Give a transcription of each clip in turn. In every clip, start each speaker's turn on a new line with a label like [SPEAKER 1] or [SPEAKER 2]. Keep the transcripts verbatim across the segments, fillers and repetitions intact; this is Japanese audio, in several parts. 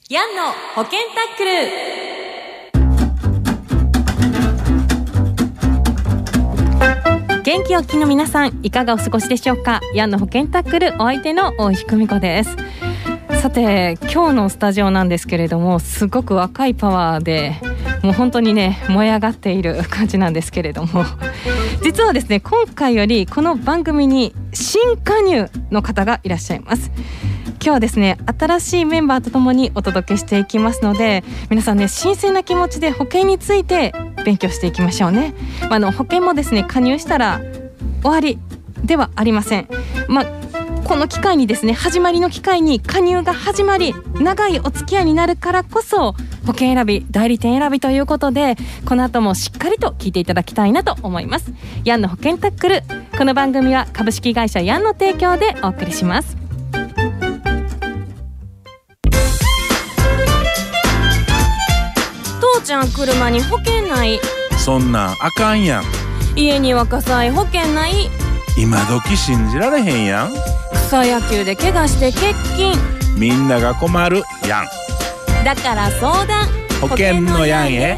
[SPEAKER 1] ヤンの保険タックル。元気おっきの皆さん、いかがお過ごしでしょうか。ヤンの保険タックル、お相手の大石久美子です。さて、今日のスタジオなんですけれども、すごく若いパワーでもう本当にね燃え上がっている感じなんですけれども、実はですね、今回よりこの番組に新加入の方がいらっしゃいます。今日はですね、新しいメンバーとともにお届けしていきますので、皆さんね、新鮮な気持ちで保険について勉強していきましょうね。まあ、あの保険もですね、加入したら終わりではありません。まあこの機会にですね、始まりの機会に加入が始まり、長いお付き合いになるからこそ保険選び、代理店選びということで、この後もしっかりと聞いていただきたいなと思います。ヤンの保険タックル、この番組は株式会社ヤンの提供でお送りします。父ちゃん、車に保険ない。
[SPEAKER 2] そんなんあかんやん。
[SPEAKER 1] 家には火災保険ない。
[SPEAKER 2] 今時信じられへんやん。
[SPEAKER 1] 草野球で怪我して欠勤、
[SPEAKER 2] みんなが困るやん。
[SPEAKER 1] だから相談、
[SPEAKER 2] 保険のやんへ。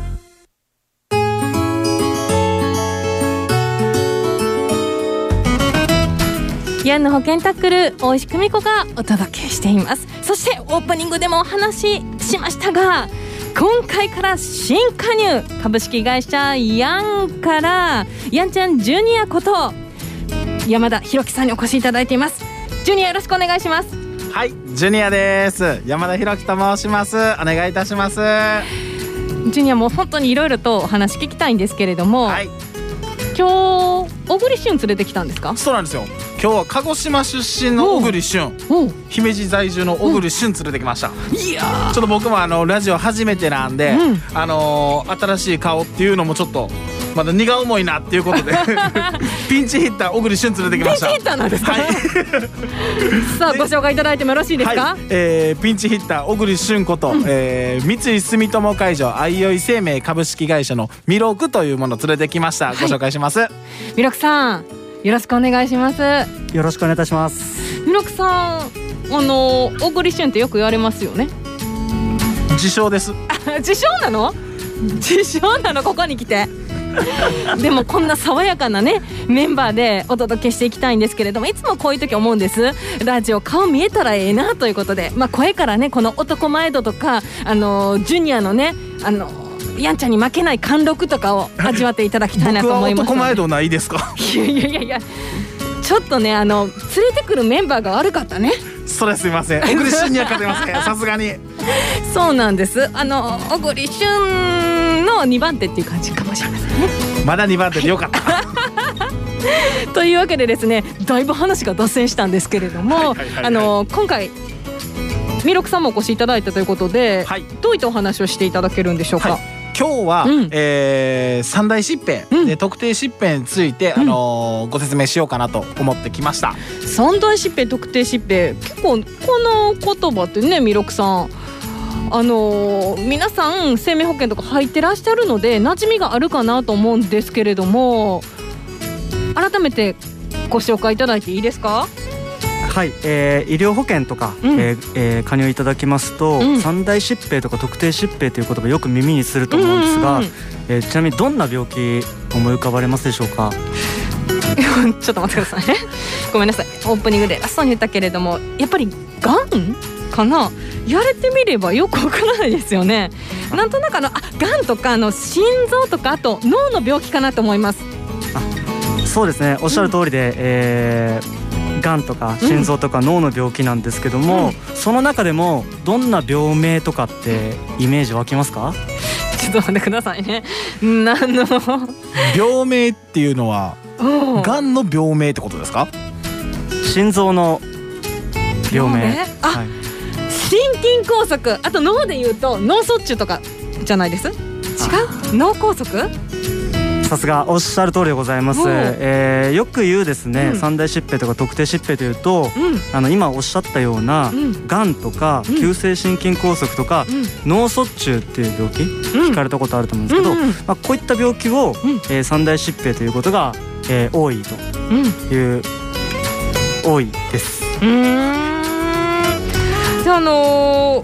[SPEAKER 1] ヤンの保険タックル、大石久美子がお届けしています。そしてオープニングでもお話ししましたが、今回から新加入、株式会社ヤンからヤンちゃんジュニアこと山田裕樹さんにお越しいただいています。ジュニア、よろしくお願いします。
[SPEAKER 3] はい、ジュニアです。山田裕樹と申します。お願いいたします。
[SPEAKER 1] ジュニア、もう本当にいろいろとお話聞きたいんですけれども、はい、今日小栗旬連れてきたんですか？
[SPEAKER 3] そうなんですよ。今日は鹿児島出身の小栗旬、姫路在住の小栗旬連れてきました。いやー、ちょっと僕もあのラジオ初めてなんで、うん、あのー、新しい顔っていうのもちょっとまだ荷が重いなっていうことでピンチヒッター小栗旬連れてきました。
[SPEAKER 1] ピンチヒッターなんですか？はい、さあ、ご紹介いただいてもよろしいですか？
[SPEAKER 3] はい、えー、ピンチヒッター小栗旬こと、うん、えー、三井住友海上あいおい生命株式会社の弥勒というものを連れてきました。ご紹介します。
[SPEAKER 1] 弥勒さん、よろしくお願いします。
[SPEAKER 4] よろしくお願いいたします。
[SPEAKER 1] 弥勒さん、あの小栗旬ってよく言われますよね。
[SPEAKER 3] 自称です。
[SPEAKER 1] 自称なの？自称なの？ここに来てでもこんな爽やかなねメンバーでお届けしていきたいんですけれども、いつもこういう時思うんです。ラジオ顔見えたらええなということで、まあ、声からね、この男前度とか、あのジュニアのね、あのやんちゃんに負けない貫禄とかを味わっていただきたいなと思います。
[SPEAKER 3] 僕は男前度ないですか？
[SPEAKER 1] いやいやいやいや、ちょっとね、あの連れてくるメンバーが悪かったね。
[SPEAKER 3] それすいません、小栗旬には勝てませんさすがに。
[SPEAKER 1] そうなんです。あの小栗旬のにばん手っていう感じかもしれませんね。
[SPEAKER 3] まだにばん手でよかった
[SPEAKER 1] というわけでですね、だいぶ話が脱線したんですけれども、あの今回弥勒さんもお越しいただいたということで、はい、どういったお話をしていただけるんでしょうか？はい、
[SPEAKER 3] 今日は、うん、えー、三大疾病、うん、特定疾病について、あのーうん、ご説明しようかなと思ってきました。
[SPEAKER 1] 三大疾病、特定疾病、結構この言葉ってね、弥勒さん、あのー、皆さん生命保険とか入ってらっしゃるので馴染みがあるかなと思うんですけれども、改めてご紹介いただいていいですか？
[SPEAKER 4] はい、えー、医療保険とか、うん、えーえー、加入いただきますと、うん、三大疾病とか特定疾病という言葉よく耳にすると思うんですが、うんうんうん、えー、ちなみにどんな病気思い浮かばれますでしょうか？
[SPEAKER 1] ちょっと待ってくださいねごめんなさい、オープニングでラストに言ったけれども、やっぱりがんかな。言われてみればよくわからないですよね。なんとなくあのあがんとかあの心臓とか、あと脳の病気かなと思います。
[SPEAKER 4] あ、そうですね、おっしゃる通りで、うん、えー、がんとか心臓とか脳の病気なんですけども、うん、その中でもどんな病名とかってイメージ湧きますか？
[SPEAKER 1] ちょっと待ってくださいね。何の
[SPEAKER 3] 病名っていうのはがんの病名ってことですか？
[SPEAKER 4] 心臓の病名、
[SPEAKER 1] 病名、あ、はい、心筋梗塞、あと脳でいうと脳卒中とかじゃないです？違う？脳梗塞？
[SPEAKER 4] さすがおっしゃる通りでございます。えー、よく言うですね、うん、三大疾病とか特定疾病というと、うん、あの今おっしゃったような、うん、がんとか、うん、急性心筋梗塞とか、うん、脳卒中っていう病気、うん、聞かれたことあると思うんですけど、うんうん、まあ、こういった病気を、うん、えー、三大疾病ということが、えー、多いという、うん、多いです。
[SPEAKER 1] うーん、じゃあ、あのー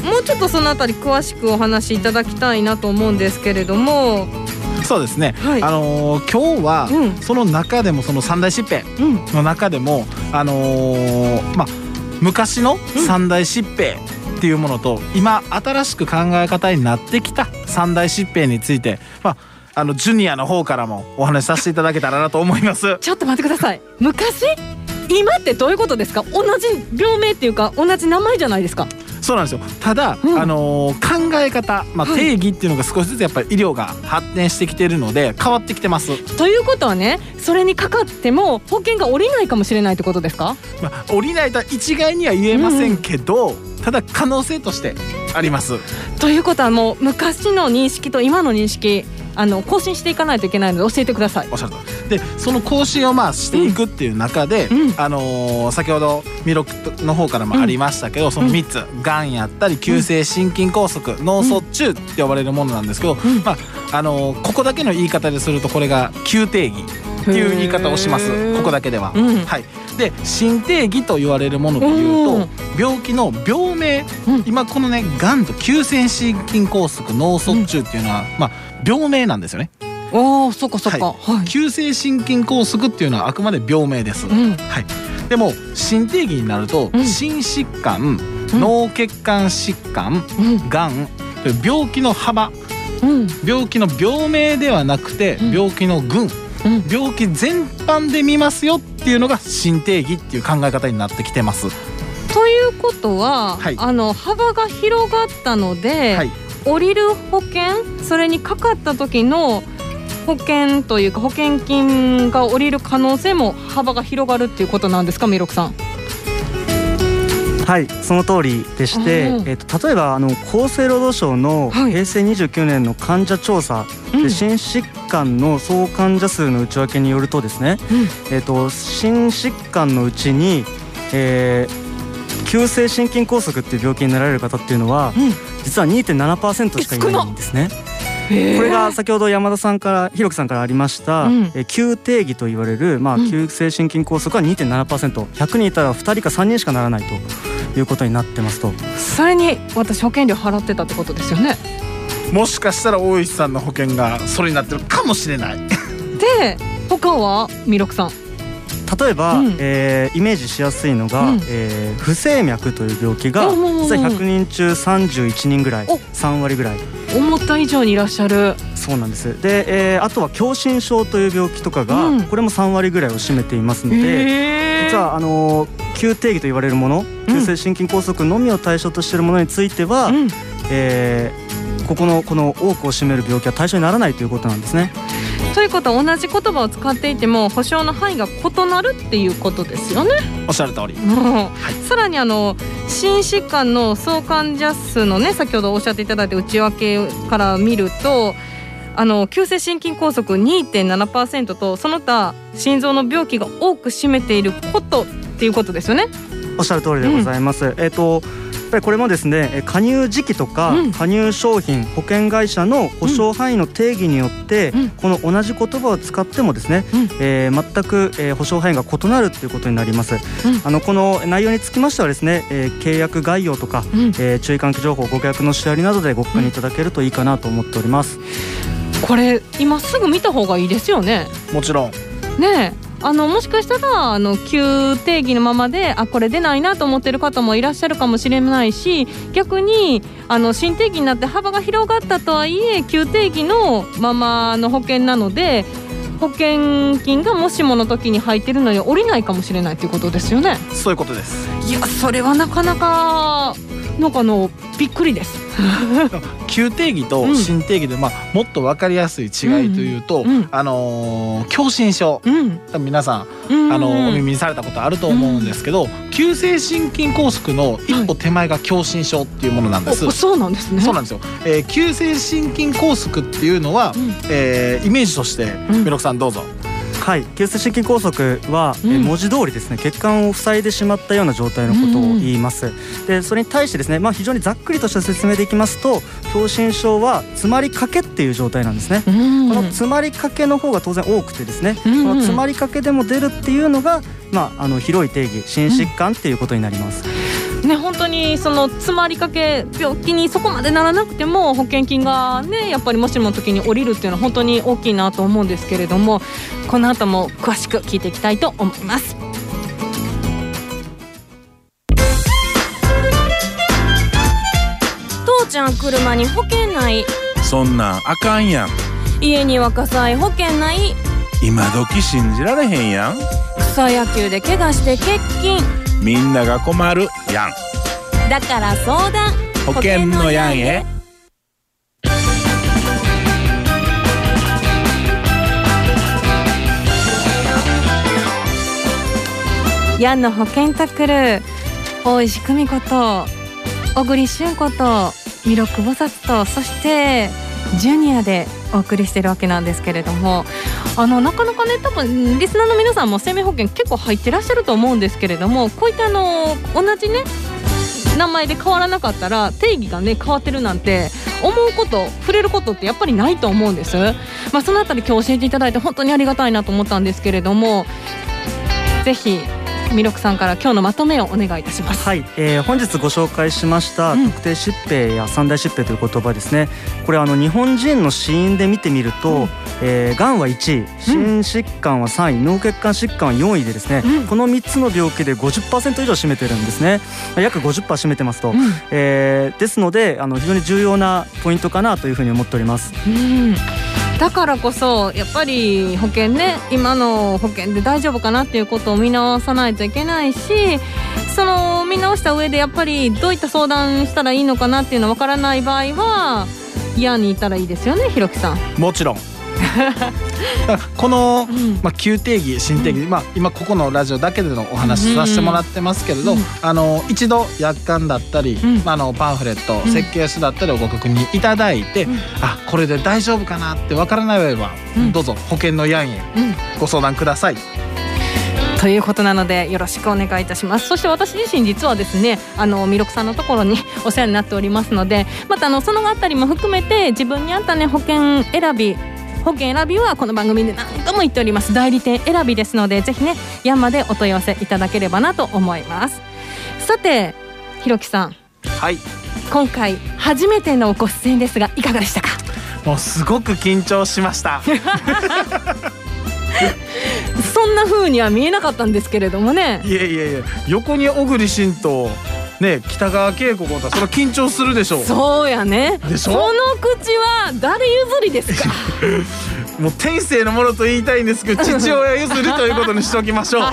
[SPEAKER 1] もうちょっとそのあたり詳しくお話しいただきたいなと思うんですけれども。
[SPEAKER 3] そうですね、
[SPEAKER 1] はい、
[SPEAKER 3] あのー、今日は、うん、その中でもその三大疾病の中でも、うん、あのー、まあ昔の三大疾病っていうものと、うん、今新しく考え方になってきた三大疾病について、まああのジュニアの方からもお話しさせていただけたらなと思います。
[SPEAKER 1] ちょっと待ってください。昔今ってどういうことですか？同じ病名っていうか同じ名前じゃないですか。
[SPEAKER 3] そうなんですよ。ただ、うん、あのー、考え方、まあ、定義っていうのが少しずつやっぱり医療が発展してきているので変わってきてます。
[SPEAKER 1] ということはね、それにかかっても保険が下りないかもしれないってことですか？
[SPEAKER 3] まあ、下りないとは一概には言えませんけど、うん、ただ可能性としてあります。
[SPEAKER 1] ということはもう昔の認識と今の認識、あの更新していかないといけないので教えてください。
[SPEAKER 3] おっしゃるとおりで、その更新をまあしていくっていう中で、うん、あのー、先ほど弥勒の方からもありましたけど、うん、そのみっつ、がんやったり急性心筋梗塞、うん、脳卒中って呼ばれるものなんですけど、うん、まああのー、ここだけの言い方でするとこれが旧定義っていう言い方をします。ここだけでは、うん、はい。で新定義と言われるものというと、病気の病名、うん、今このねがんと急性心筋梗塞脳卒中っていうのは、うん、まあ病名なんですよね。
[SPEAKER 1] ああ、そっかそっか、
[SPEAKER 3] はいはい、急性心筋梗塞っていうのはあくまで病名です、うん、はい。でも新定義になると、うん、心疾患、うん、脳血管疾患、うん、がんという病気の幅、うん、病気の病名ではなくて、うん、病気の群、うん、病気全般で見ますよっていうのが新定義っていう考え方になってきてます。
[SPEAKER 1] ということは、はい、あの幅が広がったので、はい、降りる保険、それにかかった時の保険というか保険金が降りる可能性も幅が広がるっていうことなんですか、弥勒さん。
[SPEAKER 4] はい、その通りでして、えー、と例えばあの厚生労働省の平成にじゅうきゅうねんの患者調査で、はい、心疾患の総患者数の内訳によるとですね、うん、えー、と心疾患のうちに、えー、急性心筋梗塞っていう病気になられる方っていうのは、うん、実は にてんななパーセント しかいないんですね。これが先ほど山田さんからひろきさんからありました、うん、え旧定義と言われる、まあ、急性心筋梗塞は にてんななパーセント、ひゃくにんいたらふたりかさんにんしかならないということになってますと。
[SPEAKER 1] それに私保険料払ってたってことですよね。
[SPEAKER 3] もしかしたら大石さんの保険がそれになってるかもしれない
[SPEAKER 1] で、他は弥勒さん、
[SPEAKER 4] 例えば、うん、えー、イメージしやすいのが、うん、えー、不整脈という病気が実はひゃくにんちゅうさんじゅういちにんぐらい、さんわりぐらい
[SPEAKER 1] 思った以上にいらっしゃる。
[SPEAKER 4] そうなんです。で、えー、あとは狭心症という病気とかが、うん、これもさんわりぐらいを占めていますので、実はあの旧定義と言われるもの、急性心筋梗塞のみを対象としているものについては、うん、えー、ここのこの多くを占める病気は対象にならないということなんですね。
[SPEAKER 1] ということは同じ言葉を使っていても保証の範囲が異なるっていうことですよね。
[SPEAKER 3] おっしゃる通り、
[SPEAKER 1] うん、はい、さらにあの心疾患の総患者数のね、先ほどおっしゃっていただいた内訳から見ると、あの急性心筋梗塞 にてんななパーセント とその他心臓の病気が多く占めていることっていうことですよね。
[SPEAKER 4] おっしゃる通りでございます、うん、えーとやっぱりこれもですね、加入時期とか加入商品、うん、保険会社の保証範囲の定義によって、うん、この同じ言葉を使ってもですね、うん、えー、全く、えー、保証範囲が異なるということになります、うん、あのこの内容につきましてはですね、えー、契約概要とか、うん、えー、注意喚起情報、ご契約のし上がりなどでご確認いただけるといいかなと思っております、
[SPEAKER 1] うん、これ今すぐ見た方がいいですよね。
[SPEAKER 3] もちろん
[SPEAKER 1] ねえ、あのもしかしたらあの旧定義のままであこれ出ないなと思ってる方もいらっしゃるかもしれないし、逆にあの新定義になって幅が広がったとはいえ旧定義のままの保険なので保険金がもしもの時に入ってるのに下りないかもしれないということですよね。
[SPEAKER 3] そういうことです。
[SPEAKER 1] いや、それはなかなかなんかのびっくりです
[SPEAKER 3] 旧定義と新定義で、まあ、もっと分かりやすい違いというと、うんうん、あのー、狭心症、うん、多分皆さん、うん、あのー、お耳にされたことあると思うんですけど、うん、急性心筋梗塞の一歩手前が狭心症っていうものなんです、
[SPEAKER 1] はい、そうなんですね。
[SPEAKER 3] そうなんですよ、えー、急性心筋梗塞っていうのは、うん、えー、イメージとして弥勒さんどうぞ。
[SPEAKER 4] はい、急性心筋梗塞は、うん、え文字通りですね、血管を塞いでしまったような状態のことを言います、うん、でそれに対してですね、まあ、非常にざっくりとした説明でいきますと、狭心症は詰まりかけっていう状態なんですね、うん、この詰まりかけの方が当然多くてですね、うん、この詰まりかけでも出るっていうのが、まあ、あの広い定義心疾患っていうことになります、
[SPEAKER 1] ね、本当にその詰まりかけ病気にそこまでならなくても保険金がねやっぱりもしもの時に降りるっていうのは本当に大きいなと思うんですけれども、この後も詳しく聞いていきたいと思います。父ちゃん車に保険ない、
[SPEAKER 2] そんなんあかんやん。
[SPEAKER 1] 家には火災保険ない、
[SPEAKER 2] 今時信じられへんやん。
[SPEAKER 1] 草野球で怪我して欠勤、
[SPEAKER 2] みんなが困るやん。
[SPEAKER 1] だから相談
[SPEAKER 2] 保険のやんへ。
[SPEAKER 1] ヤンの保険タックル、大石久美子と小栗旬こと弥勒菩薩と、そしてジュニアでお送りしてるわけなんですけれども、あのなかなかね多分リスナーの皆さんも生命保険結構入ってらっしゃると思うんですけれども、こういったあの同じね名前で変わらなかったら定義がね変わってるなんて思うこと触れることってやっぱりないと思うんです。まあ、そのあたり今日教えていただいて本当にありがたいなと思ったんですけれども、ぜひ弥勒さんから今日のまとめをお願いいたします。
[SPEAKER 4] はい、えー、本日ご紹介しました特定疾病や三大疾病という言葉ですね、これあの日本人の死因で見てみると、うん、えー、がんはいちい、心疾患はさんい、脳血管疾患はよんいでですね、うん、このみっつの病気で ごじゅっパーセント 以上占めてるんですね。約 ごじゅっパーセント 占めてますと、うん、えー、ですのであの非常に重要なポイントかなというふうに思っております。
[SPEAKER 1] うん、だからこそやっぱり保険ね、今の保険で大丈夫かなっていうことを見直さないといけないし、その見直した上でやっぱりどういった相談したらいいのかなっていうのわからない場合はヤンにいたらいいですよね、ひろきさん。
[SPEAKER 3] もちろんこの、まあ、旧定義新定義、まあ、今ここのラジオだけでのお話させてもらってますけれど、あの一度約款だったり、まあ、あのパンフレット設計書だったりをご確認いただいて、あこれで大丈夫かなってわからない場合は、どうぞ保険のヤンへご相談ください。
[SPEAKER 1] ということなのでよろしくお願いいたします。そして私自身実はですね、あの弥勒さんのところにお世話になっておりますので、またあのそのあたりも含めて自分に合ったね保険選び保険選びはこの番組で何度も言っております代理店選びですので、ぜひねヤンまでお問い合わせいただければなと思います。さてひろきさん、
[SPEAKER 3] はい、
[SPEAKER 1] 今回初めてのご出演ですがいかがでしたか？
[SPEAKER 3] もうすごく緊張しました
[SPEAKER 1] そんな風には見えなかったんですけれどもね。
[SPEAKER 3] いやいやいや、横に小栗旬とね、北川景子ことそれは緊張するでしょう。
[SPEAKER 1] そうやね。
[SPEAKER 3] でしょ。
[SPEAKER 1] その口は誰譲りですか？
[SPEAKER 3] もう天性のものと言いたいんですけど父親譲りということにしておきましょう、はい、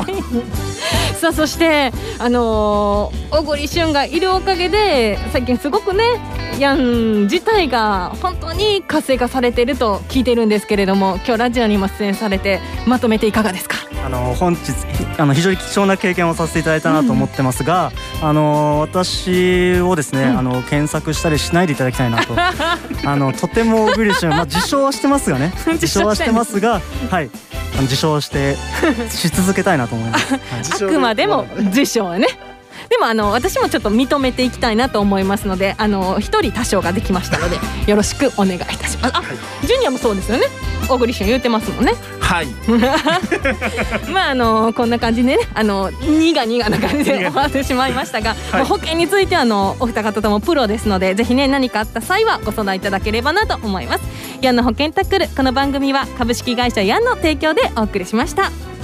[SPEAKER 1] さあそしてあのー、小栗旬がいるおかげで最近すごくねヤン自体が本当に活性化されていると聞いてるんですけれども、今日ラジオにも出演されてまとめていかがですか？
[SPEAKER 4] あの本日あの非常に貴重な経験をさせていただいたなと思ってますが、うん、あの私をですね、うん、あの検索したりしないでいただきたいなとあのとても小栗旬、まあ、自称はしてますがね自称はしてますが、はい、あの自称してし続けたいなと思います、はい、
[SPEAKER 1] あくまでも自称はね。でもあの私もちょっと認めていきたいなと思いますので、あの一人多少ができましたのでよろしくお願いいたします。あ、はい、ジュニアもそうですよね。小栗旬言ってますもんね。
[SPEAKER 3] はい
[SPEAKER 1] まああのこんな感じでね、あの苦々な感じで終わってしまいましたが、はい、まあ、保険についてはあのお二方ともプロですので、ぜひね何かあった際はご相談いただければなと思います。ヤンの保険タックル、この番組は株式会社ヤンの提供でお送りしました。